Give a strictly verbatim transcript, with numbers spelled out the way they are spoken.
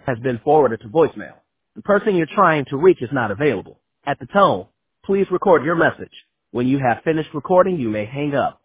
has been forwarded to voicemail. The person you're trying to reach is not available. At the tone, please record your message. When you have finished recording, you may hang up.